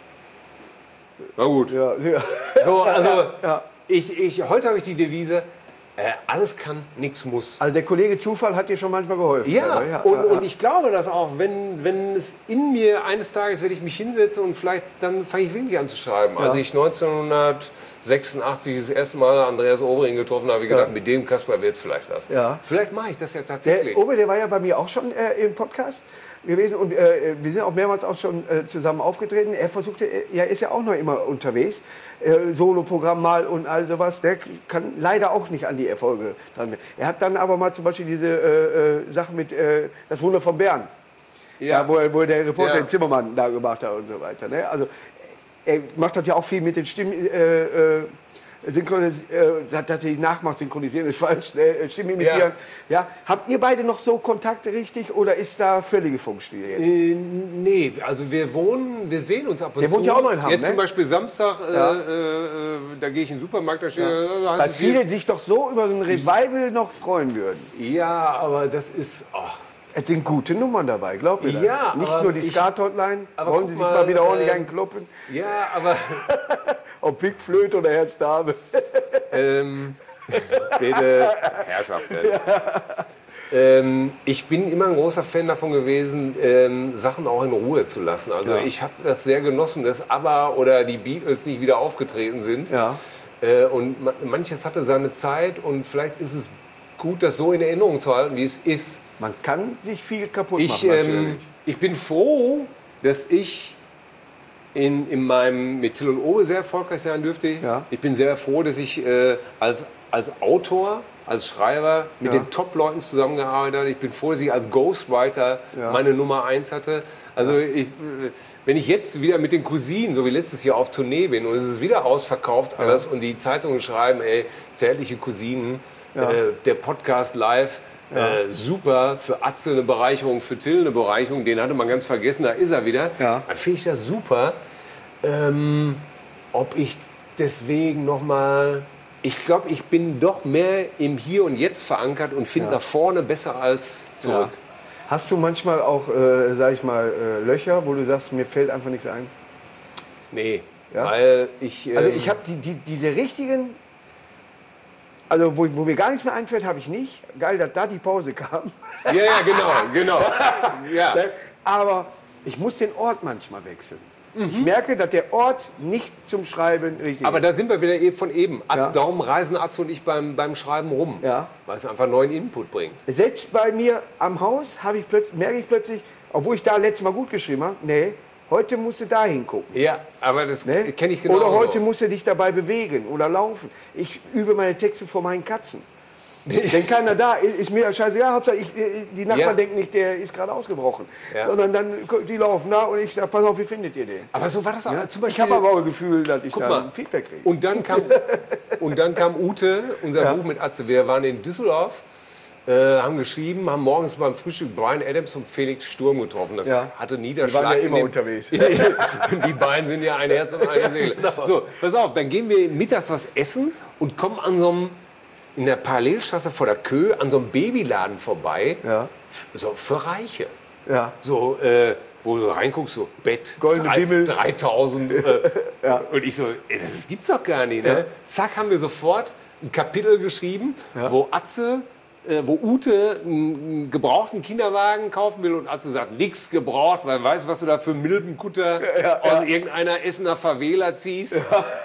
Na gut. Ja, ja. So, also, ja. ich, ich, heute habe ich die Devise, Äh, alles kann, nichts muss. Also der Kollege Zufall hat dir schon manchmal geholfen. Ja, ja, und, ja, und ich glaube das auch, wenn, wenn es in mir eines Tages, werde ich mich hinsetzen und vielleicht dann fange ich wirklich an zu schreiben. Ja. Als ich neunzehnhundertsechsundachtzig das erste Mal Andreas Obering getroffen habe, habe ich gedacht, ja. mit dem Kasper wird es vielleicht was. Ja. Vielleicht mache ich das ja tatsächlich. Der Ober, der war ja bei mir auch schon äh, im Podcast gewesen und äh, wir sind auch mehrmals auch schon äh, zusammen aufgetreten. Er versuchte, er ist ja auch noch immer unterwegs, äh, Soloprogramm mal und all sowas. Der kann leider auch nicht an die Erfolge dran. Er hat dann aber mal zum Beispiel diese äh, äh, Sache mit äh, Das Wunder von Bern, ja. Ja, wo, er, wo der Reporter ja. den Zimmermann da gemacht hat und so weiter. Ne? Also er macht das ja auch viel mit den Stimmen. Äh, äh, Synchronis äh, dass die Nachmacht synchronisieren ist falsch, äh, Stimmen imitieren. Ja. Ja. Habt ihr beide noch so Kontakte richtig oder ist da völlige Funkstille jetzt? Äh, nee, also wir wohnen, wir sehen uns ab und Der zu. wohnt ja auch noch in Hamm, Jetzt ne? zum Beispiel Samstag, ja. äh, äh, da gehe ich in den Supermarkt, da steht... Ja. Weil viele sich doch so über so ein Revival noch freuen würden. Ja, aber das ist... Ach. Es sind gute Nummern dabei, glaub mir das. Ja, nicht nur die Skat-Hotline, wollen Sie sich mal, mal wieder ordentlich äh, einkloppen? Ja, aber... Ob Pickflöte oder Herzdame. ähm, bitte, Herrschaften. Ja. Ähm, ich bin immer ein großer Fan davon gewesen, ähm, Sachen auch in Ruhe zu lassen. Also ja. ich habe das sehr genossen, dass ABBA oder die Beatles nicht wieder aufgetreten sind. Ja. Äh, und manches hatte seine Zeit und vielleicht ist es gut, das so in Erinnerung zu halten, wie es ist. Man kann sich viel kaputt ich, machen, natürlich. Ähm, ich bin froh, dass ich in, in meinem mit Till und Obe sehr erfolgreich sein dürfte. Ja. Ich bin sehr froh, dass ich äh, als, als Autor, als Schreiber mit ja. den Top-Leuten zusammengearbeitet habe. Ich bin froh, dass ich als Ghostwriter ja. meine Nummer eins hatte. Also ja. ich, wenn ich jetzt wieder mit den Cousinen, so wie letztes Jahr, auf Tournee bin und es ist wieder ausverkauft alles ja. und die Zeitungen schreiben, ey, zärtliche Cousinen, ja. äh, der Podcast live, Ja. Äh, super, für Atze eine Bereicherung, für Till eine Bereicherung, den hatte man ganz vergessen, da ist er wieder. Ja. Dann finde ich das super. Ähm, ob ich deswegen nochmal Ich glaube, ich bin doch mehr im Hier und Jetzt verankert und finde Ja. nach vorne besser als zurück. Ja. Hast du manchmal auch, äh, sag ich mal, äh, Löcher, wo du sagst, mir fällt einfach nichts ein? Nee, Ja? weil ich... Ähm, Also ich habe die, die, diese richtigen, also wo, wo mir gar nichts mehr einfällt, habe ich nicht. Geil, dass da die Pause kam. Ja, ja, genau, genau. Ja. Aber ich muss den Ort manchmal wechseln. Ich merke, dass der Ort nicht zum Schreiben richtig Aber ist. da sind wir wieder eh von eben. Ja. Darum reisen Atze und ich beim, beim Schreiben rum. Ja. Weil es einfach neuen Input bringt. Selbst bei mir am Haus habe ich plötzlich, merke ich plötzlich, obwohl ich da letztes Mal gut geschrieben habe, nee, heute musst du da hingucken. Ja, aber das Ne? kenne ich genau. Oder heute musst du dich dabei bewegen oder laufen. Ich übe meine Texte vor meinen Katzen. Wenn keiner da ist, ist mir scheißegal. Hauptsache, ich, die Nachbarn Ja. denken nicht, der ist gerade ausgebrochen. Ja. Sondern dann, die laufen da und ich sage, pass auf, wie findet ihr den? Aber so war das auch. Ja? Zum Ich Beispiel, habe aber auch ein Gefühl, dass ich Guck da mal. ein Feedback kriege. Und dann kam, und dann kam Ute, unser Ja. Buch mit Atze. Wir waren in Düsseldorf, äh, haben geschrieben, haben morgens beim Frühstück Brian Adams und Felix Sturm getroffen. Das Ja. hatte Die Niederschlag. waren ja in immer dem- unterwegs. Die beiden sind ja ein Herz und eine Seele. So, pass auf, dann gehen wir mittags was essen und kommen an so einem, in der Parallelstraße vor der Kö, an so einem Babyladen vorbei. Ja. So für Reiche. Ja. So, äh, wo du reinguckst, so Bett, Goldene drei- Bimmel. dreitausend. Äh, Und ich so, ey, das gibt's doch gar nicht. Ne? Ja. Zack, haben wir sofort ein Kapitel geschrieben, wo Atze, äh, wo Ute einen gebrauchten Kinderwagen kaufen will und Atze sagt, nix gebraucht, weil weißt du, was du da für einen Milbenkutter aus irgendeiner Essener Favela ziehst. Äh,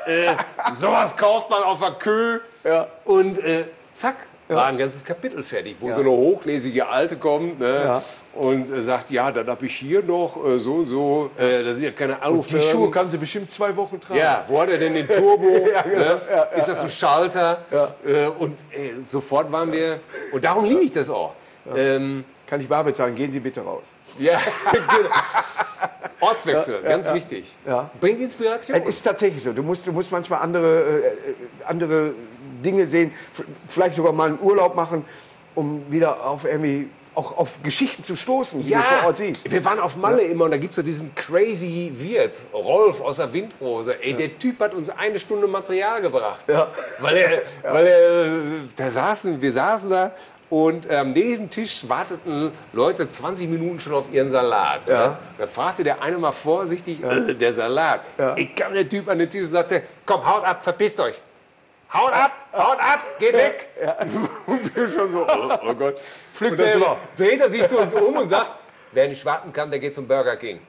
sowas kauft man auf der Kö. Ja. Und äh, zack, war ein ganzes Kapitel fertig, wo so eine hochlesige Alte kommt, ne, Ja. und äh, sagt, ja, dann habe ich hier noch äh, so und so, äh, da sind ja keine Die Alufelgen. Schuhe kann sie bestimmt zwei Wochen tragen. Ja, wo hat er denn den Turbo? Ja, genau. ne? Ja, Ist das ein Schalter? Äh, und äh, sofort waren wir, und darum liebe ich das auch. Ähm, Kann ich bar bezahlen, gehen Sie bitte raus. ja, genau. Ortswechsel, ganz wichtig. Ja. Bringt Inspiration. Es ist tatsächlich so. Du musst, du musst manchmal andere, äh, äh, andere Dinge sehen, f- vielleicht sogar mal einen Urlaub machen, um wieder auf irgendwie auch auf Geschichten zu stoßen, die du vor Ort siehst. wir waren auf Malle immer und da gibt es so diesen crazy Wirt, Rolf aus der Windrose. Ey, der Typ hat uns eine Stunde Material gebracht. Ja. Weil er, weil er, da saßen, wir saßen da und ähm, neben dem Tisch warteten Leute zwanzig Minuten schon auf ihren Salat. Ja. Ne? Da fragte der eine mal vorsichtig, äh, der Salat. Ja. Ich kam der Typ an den Tisch und sagte, komm, haut ab, verpisst euch. Haut ab, haut ab, geht weg. Und wir schon so, oh, oh Gott. Pflück Und dann selber. dreht er sich zu uns um und sagt, wer nicht warten kann, der geht zum Burger King.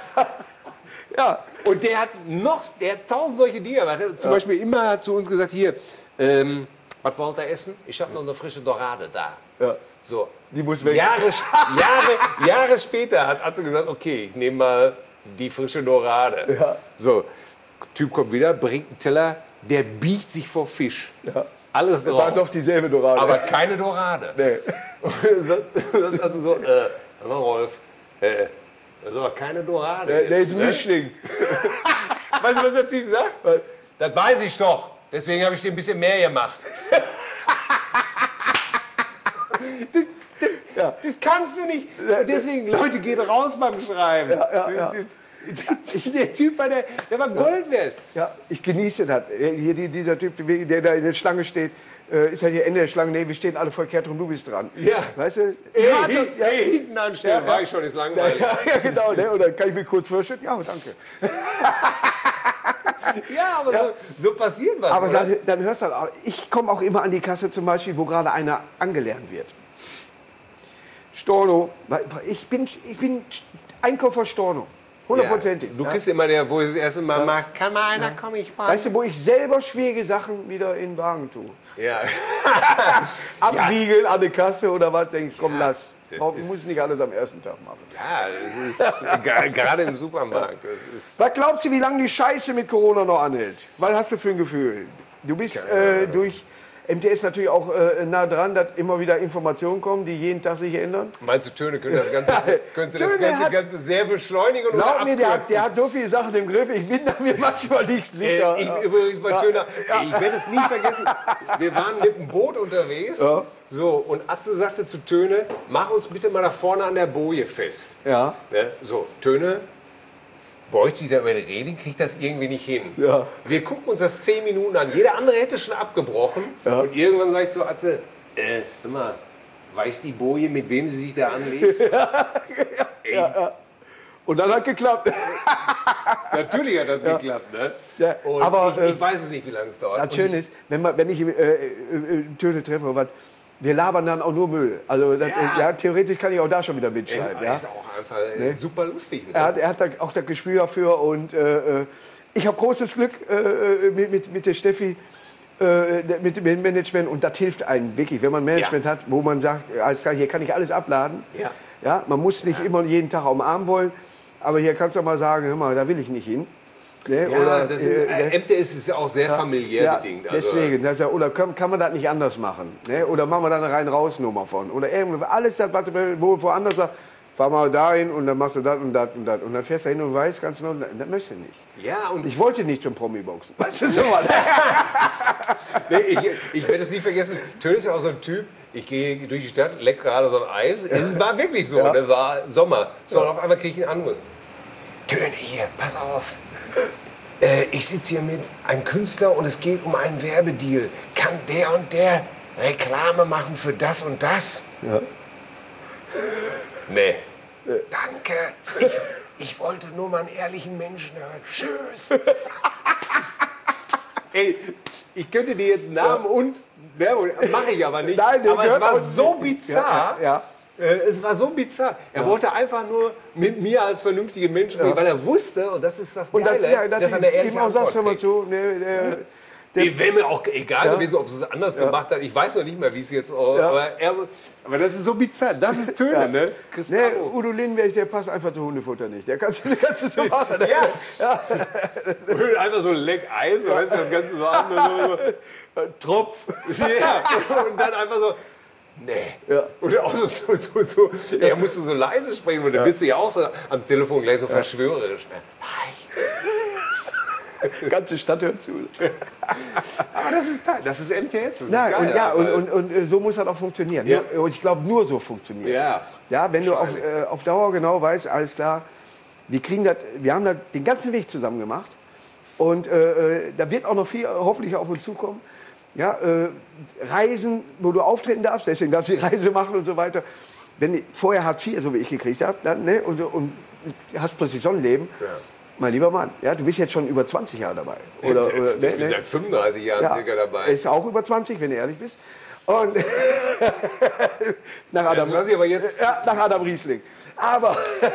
Ja, Und der hat noch, der hat tausend solche Dinge. Er hat zum Beispiel immer zu uns gesagt, hier, ähm, was wollt ihr essen? Ich habe noch eine frische Dorade da. ja. So. Die muss weg. Jahre, Jahre, Jahre später hat Atze gesagt, okay, ich nehme mal die frische Dorade. Ja. So, Typ kommt wieder, bringt einen Teller, der biegt sich vor Fisch. Ja. Alles drauf. War doch dieselbe Dorade. Aber keine Dorade. Nee. Und also so, äh, hör mal, Rolf, äh, das ist aber keine Dorade. Der, der jetzt, ist ein ne? Mischling. Weißt du, was der Typ sagt? Das weiß ich doch. Deswegen habe ich dir ein bisschen mehr gemacht. Das, das, Ja. das kannst du nicht. Und deswegen, Leute, geht raus beim Schreiben. ja, ja. Der Typ war, der, der war Gold wert. Ja, ich genieße das. Hier, die- dieser Typ, der da in der Schlange steht, äh, ist halt hier Ende der Schlange. Nee, wir stehen alle verkehrt rum, du bist dran. Ja. Weißt du? Ey, Ja, hin, ja, ey, hinten anstellen, Ja, war ja. ich schon, ist ja, langweilig. ja, ja, genau. Ne? Oder kann ich mich kurz vorstellen? Ja, danke. Ja, aber Ja. So, so passiert was. Aber oder? dann, dann hörst du halt, auch, ich komme auch immer an die Kasse zum Beispiel, wo gerade einer angelernt wird. Storno, ich bin, ich bin Einkäufer Storno. Hundertprozentig. Ja, du ja. bist immer der, wo es das erste Mal macht, kann mal einer, komm, ich mach. Weißt du, wo ich selber schwierige Sachen wieder in den Wagen tue. Ja. Abwiegeln an der Kasse oder was, denk ich, komm, Ja, lass. das Brauch- ist- muss nicht alles am ersten Tag machen. Ja, das ist, gra- gerade im Supermarkt. Das ist, Was glaubst du, wie lange die Scheiße mit Corona noch anhält? Was hast du für ein Gefühl? Du bist äh, durch M T S natürlich auch äh, nah dran, dass immer wieder Informationen kommen, die jeden Tag sich ändern. meinst du, Töne können das Ganze, können Sie das Töne Ganze, hat- Ganze sehr beschleunigen oder Glaub mir, der hat, abkürzen? der hat so viele Sachen im Griff, ich bin da mir manchmal nicht sicher. Äh, ich, übrigens bei Töner, ey, ich werde es nie vergessen, wir waren mit dem Boot unterwegs, Ja. so, und Atze sagte zu Töne, mach uns bitte mal da vorne an der Boje fest. Ja. Ne? So, Töne, beugt sich da über die Reling, kriegt das irgendwie nicht hin. Ja. Wir gucken uns das zehn Minuten an. Jeder andere hätte schon abgebrochen. Ja. Und irgendwann sage ich zu Atze, äh, hör mal, weiß die Boje, mit wem sie sich da anlegt? Ja, ja, ja. Und dann hat geklappt. Natürlich hat das ja. geklappt. Ne? Ja, und aber, ich, ich weiß es nicht, wie lange es dauert. Das Schöne ist, wenn, man, wenn ich äh, äh, Töne treffe, was, wir labern dann auch nur Müll. Also das, ja. ja, theoretisch kann ich auch da schon wieder mitschreiben. Das ja. ist auch einfach ne? super lustig. Ne? Er hat, er hat da auch das Gespür dafür. Und äh, ich habe großes Glück äh, mit, mit, mit der Steffi, äh, mit dem Management. Und das hilft einem wirklich, wenn man Management ja. hat, wo man sagt, alles klar, hier kann ich alles abladen. Ja. Ja, man muss nicht ja. immer jeden Tag umarmen wollen. Aber hier kannst du mal sagen, hör mal, da will ich nicht hin. Ne? Ja, oder, das ist, äh, M T S ist ja auch sehr familiär ja, bedingt. Also. Deswegen, das ja, oder kann, kann man das nicht anders machen? Ne? Oder machen wir da eine Rein-Raus-Nummer von? Oder irgendwie, alles das, was du wo, woanders sagst, fahr mal dahin und dann machst du das und das und das. Und dann fährst du hin und weißt ganz genau, das möchte ich nicht. Ja, und ich wollte nicht zum Promi-Boxen. Weißt du, so mal. nee, ich ich werde es nie vergessen, Töne ist ja auch so ein Typ, ich gehe durch die Stadt, leck gerade so ein Eis. Es war wirklich so, ja. das war Sommer. So, und auf einmal kriege ich einen Anruf. Töne hier, pass auf. Äh, ich sitze hier mit einem Künstler und es geht um einen Werbedeal. Kann der und der Reklame machen für das und das? Ja. Nee. Äh. Danke. Ich, ich wollte nur mal einen ehrlichen Menschen hören. Tschüss. Ey, ich könnte dir jetzt Namen ja. und Werbung, mache ich aber nicht. Nein, aber es war so bizarr. Ja, ja. Es war so bizarr. Er ja. wollte einfach nur mit mir als vernünftige Mensch sprechen, ja. weil er wusste, und das ist das Geile, und das, ja, das dass er eine ehrliche Antwort sagst, kriegt. Zu, ne, der, der, wäre mir auch egal ja. gewesen, ob es es anders ja. gemacht hat. Ich weiß noch nicht mehr, wie es jetzt... Oh, ja. aber, er, aber das ist so bizarr. Das ist Töne, ja. ne? Nee, Udo Lindenberg, der passt einfach zu Hundefutter nicht. Der kannst du kannst so machen. ja. ja. Und einfach so leck Eis, ja. weißt du, das Ganze so an. So, so. Tropf. Ja. Und dann einfach so... Nee. Ja. Oder auch so, so, so, so. Ja. Er musste so leise sprechen, und dann ja. bist du ja auch so am Telefon gleich so ja. verschwörerisch. Ne? Die ganze Stadt hört zu. Aber das ist geil. Das ist M T S. Das ist Nein, geil, und, ja, und, und, und so muss das auch funktionieren. Ja. Und ich glaube, nur so funktioniert. Ja. Ja, wenn du auf, äh, auf Dauer genau weißt, alles klar, wir kriegen das, wir haben das den ganzen Weg zusammen gemacht. Und äh, da wird auch noch viel hoffentlich auf uns zukommen. Ja, äh, Reisen, wo du auftreten darfst, deswegen darfst du die Reise machen und so weiter. Wenn du vorher Hartz vier, so wie ich gekriegt habe, dann, ne, und, und hast plötzlich so ein Leben, ja. mein lieber Mann, ja, du bist jetzt schon über zwanzig Jahre dabei. Oder, jetzt, oder, ich bin ne, seit fünfunddreißig Jahren ja, circa dabei. Ist auch über zwanzig, wenn du ehrlich bist. Und nach, Adam, das ich aber jetzt ja, nach Adam Riesling. Aber,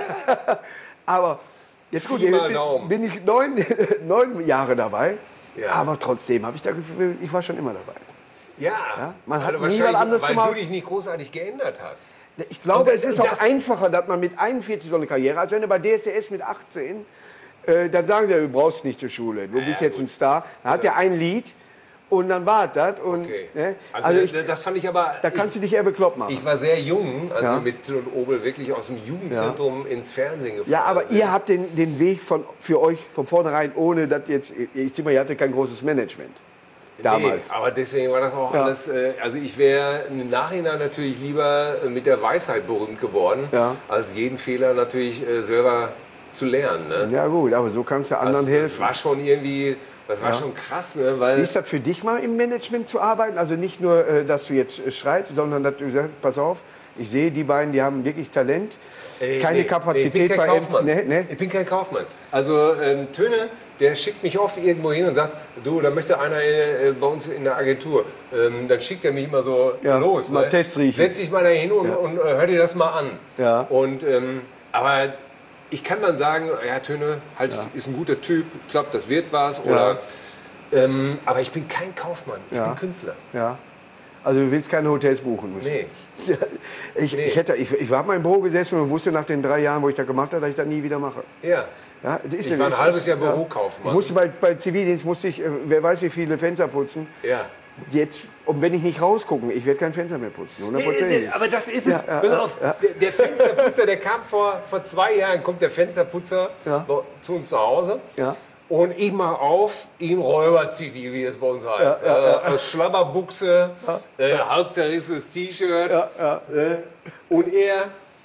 aber jetzt gut, bin, bin ich neun, neun Jahre dabei. Ja. Aber trotzdem habe ich das Gefühl, ich war schon immer dabei. Ja, ja? Man hat also nie was anderes weil gemacht. du dich nicht großartig geändert hast. Ich glaube, und es ist auch einfacher, dass man mit einundvierzig so eine Karriere, als wenn du bei D S D S mit achtzehn, äh, dann sagen sie, du brauchst nicht zur Schule, du ja, bist jetzt gut. ein Star. Dann hat er ein Lied und dann war das. Und, okay. ne? Also, also ich, das fand ich aber... Da kannst ich, du dich eher bekloppt machen. Ich war sehr jung, also ja. mit Till und Obel wirklich aus dem Jugendzentrum ja. ins Fernsehen gefahren. Ja, aber sind. ihr habt den, den Weg von, für euch von vornherein, ohne dass jetzt, ich denke mal, ihr hattet kein großes Management. Damals. Nee, aber deswegen war das auch ja. alles, äh, also ich wäre im Nachhinein natürlich lieber mit der Weisheit berühmt geworden, ja. als jeden Fehler natürlich äh, selber zu lernen. Ne? Ja gut, aber so kannst du anderen das, helfen. Das war schon irgendwie, das war ja. schon krass. Ne? Weil Wie ist das für dich mal im Management zu arbeiten? Also nicht nur, äh, dass du jetzt äh, schreibst, sondern dass du sagst, pass auf, ich sehe die beiden, die haben wirklich Talent, äh, keine nee, Kapazität nee, ich bin kein bei Kaufmann. Nee, nee. Ich bin kein Kaufmann. Also ähm, Töne, der schickt mich oft irgendwo hin und sagt, du, da möchte einer äh, bei uns in der Agentur. Ähm, dann schickt er mich immer so ja, los. Mal ne? Test riechen. Setz dich mal da hin und, ja. und, und äh, hör dir das mal an. Ja. Und, ähm, aber ich kann dann sagen, ja, Töne halt, ja. ist ein guter Typ, ich glaube, das wird was. Oder, ja. ähm, aber ich bin kein Kaufmann, ich ja. bin Künstler. Ja. Also du willst keine Hotels buchen müssen. Nee. Ich, nee. ich, hätte, ich, ich war in meinem Büro gesessen und wusste nach den drei Jahren, wo ich das gemacht habe, dass ich das nie wieder mache. Ja. Ja, das ist ich war ein ist, halbes Jahr ja. Bürokaufmann. Ich musste bei, bei Zivildienst musste ich, wer weiß wie viele Fenster putzen. Ja. Jetzt, und wenn ich nicht rausgucke, ich werde kein Fenster mehr putzen. Nee, aber das ist es. Ja, ja, Pass auf, ja. der, der Fensterputzer, der kam vor, vor zwei Jahren, kommt der Fensterputzer ja. zu uns zu Hause. Ja. Und ich mache auf, ihm Räuberzivil, wie es bei uns heißt. Ja, ja, ja. Äh, aus Schlabberbuchse, ja. äh, halb zerrissenes T-Shirt. Ja, ja. Äh, und er,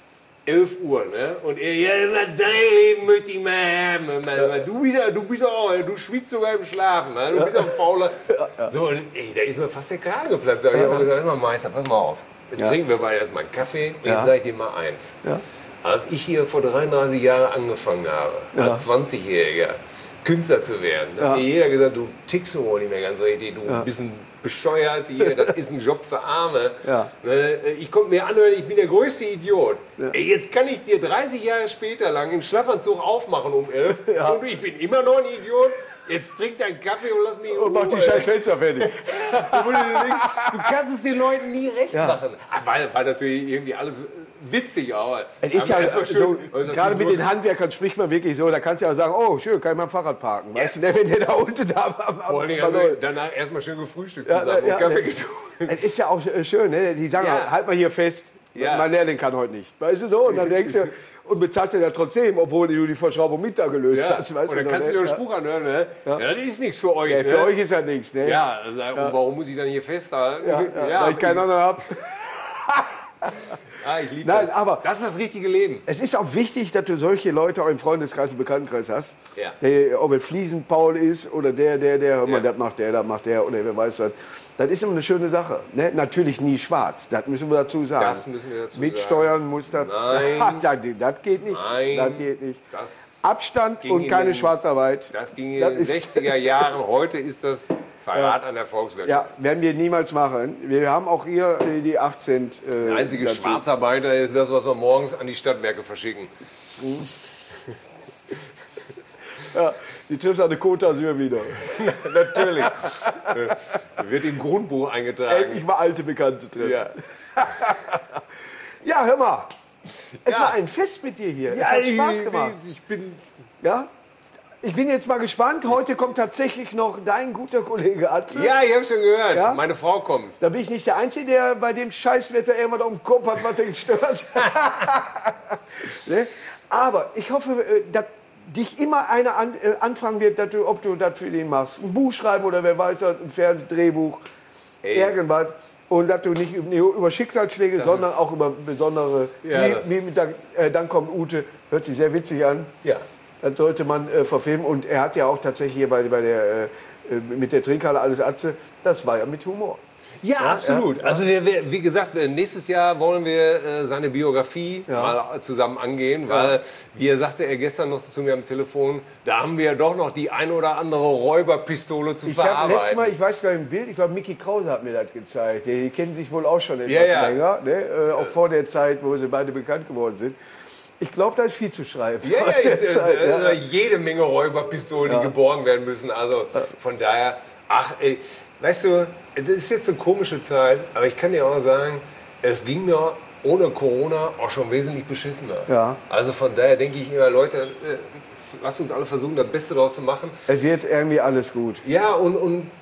elf Uhr, ne? Und er, ja, dein Leben möchte ich mal haben. Ja. Du bist ja, du bist auch, du schwitzt sogar im Schlafen, ne? Du bist auch ein Fauler. Ja, ja. So, und ey, da ist mir fast der Kragen geplatzt. Da habe ich ja, auch gesagt, immer Meister, pass mal auf. Jetzt ja. trinken wir beide erstmal einen Kaffee und ja. jetzt sage ich dir mal eins. Ja. Als ich hier vor dreiunddreißig Jahren angefangen habe, ja. als zwanzigjähriger Künstler zu werden, ja. hat mir jeder gesagt, du tickst so nicht mehr ganz richtig, du ja. bist ein bescheuert hier, das ist ein Job für Arme. Ja. Ich konnte mir anhören, ich bin der größte Idiot. Ja. Ey, jetzt kann ich dir dreißig Jahre später lang im Schlafanzug aufmachen um elf ja. und ich bin immer noch ein Idiot. Jetzt trink deinen Kaffee und lass mich in Ruhe. Und mach die scheiß Fenster fertig. Du kannst es den Leuten nie recht ja. machen. War, war natürlich irgendwie alles witzig, aber es ist ja schön, so, gerade mit den Handwerkern spricht man wirklich so, da kannst du ja sagen, oh schön, kann ich mein Fahrrad parken. Weißt du, wenn der da unten da am, am Vor allem haben wir danach erstmal schön gefrühstückt zusammen ja, und Kaffee ja, getrunken. Es ist ja auch schön, ne? Die sagen, ja. halt mal hier fest, ja. mein Lehrling kann heute nicht. Weißt du so? Und dann denkst du, und bezahlst du ja trotzdem, obwohl du die Verschraubung mit da gelöst ja. hast. Weißt und dann du kannst du dir den Spruch anhören, ne? Ja. ja, das ist nichts für euch. Ja, ne? Für euch ist ja nichts. Ne? Ja, also, und warum muss ich dann hier festhalten? Ja, ja, ja, weil ich keinen anderen habe. Ah, ich liebe das. Aber das ist das richtige Leben. Es ist auch wichtig, dass du solche Leute auch im Freundeskreis und Bekanntenkreis hast. Ja. Der, ob es Fliesenpaul ist oder der, der, der, hör mal, ja. das macht der, das macht der oder wer weiß was. Das ist immer eine schöne Sache. Ne? Natürlich nie schwarz, das müssen wir dazu sagen. Das müssen wir dazu Mit sagen. Steuern muss das. Nein. das, das geht nicht. Nein. Das geht nicht. Das Abstand und keine den, Schwarzarbeit. Das ging in das den sechziger Jahren. Heute ist das Verrat ja. an der Volkswirtschaft. Ja, werden wir niemals machen. Wir haben auch hier die acht Cent. Äh, der einzige dazu. Schwarzarbeiter ist das, was wir morgens an die Stadtwerke verschicken. Mhm. Ja, die triffst eine Côte d'Azur wieder. Natürlich. Wird im Grundbuch eingetragen. Endlich mal alte Bekannte treffen. Ja, ja hör mal. Es ja. war ein Fest mit dir hier. Ja, es hat Spaß gemacht. Ich, ich bin... Ja? Ich bin jetzt mal gespannt. Heute kommt tatsächlich noch dein guter Kollege Atze. Ja, ich habe schon gehört. Ja? Meine Frau kommt. Da bin ich nicht der Einzige, der bei dem Scheißwetter irgendwas auf dem Kopf hat, was den stört. Ne? Aber ich hoffe, dass dich immer einer an, äh, anfragen wird, dass du, ob du das für den machst. Ein Buch schreiben oder wer weiß, ein Fernsehdrehbuch, irgendwas. Und dass du nicht über Schicksalsschläge, das sondern auch über besondere... Ja, wie, wie mit der, äh, dann kommt Ute, hört sich sehr witzig an. Ja. Das sollte man äh, verfilmen. Und er hat ja auch tatsächlich hier bei, bei der, äh, mit der Trinkhalle alles Atze, das war ja mit Humor. Ja, ja absolut. Ja. Also wir, wir, wie gesagt, nächstes Jahr wollen wir äh, seine Biografie ja. mal zusammen angehen, weil, ja. wie er sagte er gestern noch zu mir am Telefon, da haben wir ja doch noch die ein oder andere Räuberpistole zu ich verarbeiten. Letztes Mal, ich weiß gar nicht im Bild, ich glaube Micky Krause hat mir das gezeigt. Die kennen sich wohl auch schon etwas ja, ja. länger, ne? äh, auch vor der Zeit, wo sie beide bekannt geworden sind. Ich glaube, da ist viel zu schreiben. Ja, ja, ist, Zeit, äh, ja. jede Menge Räuberpistolen, die ja. geborgen werden müssen. Also von daher, ach ey, weißt du, das ist jetzt eine komische Zeit, aber ich kann dir auch sagen, es ging mir ohne Corona auch schon wesentlich beschissener. Ja. Also von daher denke ich immer, Leute, lasst uns alle versuchen, das Beste daraus zu machen. Es wird irgendwie alles gut. Ja, und, und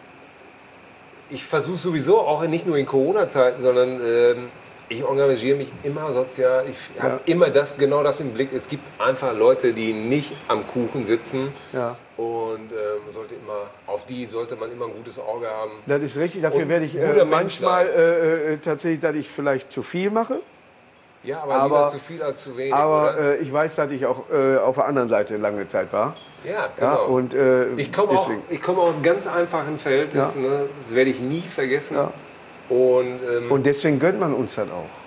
ich versuche sowieso auch nicht nur in Corona-Zeiten, sondern ähm, ich engagiere mich immer sozial. Ich habe ja. immer das, genau das im Blick. Es gibt einfach Leute, die nicht am Kuchen sitzen. Ja. Und ähm, sollte immer, auf die sollte man immer ein gutes Auge haben. Das ist richtig. Dafür werde ich äh, manchmal äh, tatsächlich, dass ich vielleicht zu viel mache. Ja, aber, aber lieber zu viel als zu wenig. Aber äh, ich weiß, dass ich auch äh, auf der anderen Seite lange Zeit war. Ja, genau. Ja, und, äh, ich komme auch, ich komme aus einem ganz einfachen Verhältnis. Ja. Ne? Das werde ich nie vergessen. Ja. Und, ähm, und deswegen gönnt man uns dann auch.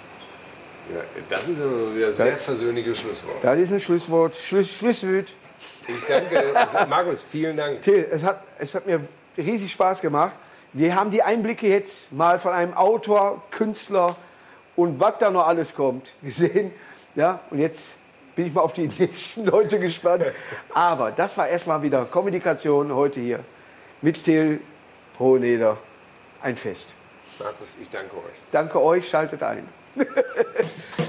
Ja, das ist immer wieder ein sehr versöhnliches Schlusswort. Das ist ein Schlusswort. Schluss, Schlusswort. Ich danke, Markus, vielen Dank. Till, es hat, es hat mir riesig Spaß gemacht. Wir haben die Einblicke jetzt mal von einem Autor, Künstler und was da noch alles kommt gesehen. Ja, und jetzt bin ich mal auf die nächsten Leute gespannt. Aber das war erstmal wieder Kommunikation heute hier mit Till Hoheneder. Ein Fest. Markus, ich danke euch. Danke euch, schaltet ein.